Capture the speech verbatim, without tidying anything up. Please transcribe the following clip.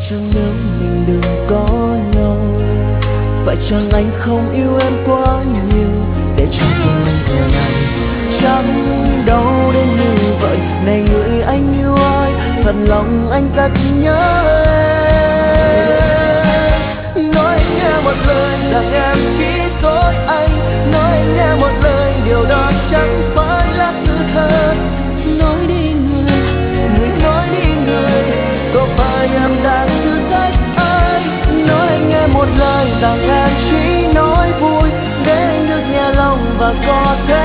chăng nếu mình đừng có nhau, phải chăng anh không yêu em quá nhiều để cho tim anh giờ này chẳng đau đến như vậy. Này người anh yêu ơi, thật lòng anh rất nhớ em. Nói anh nghe một lời rằng em chỉ dối anh, nói anh nghe một lời điều đó chẳng phải là sự thật. Nói đi người, người nói đi người, có phải em đang thử thách anh? Nói anh nghe một lời rằng em chỉ nói vui để anh được nhẹ lòng và có thể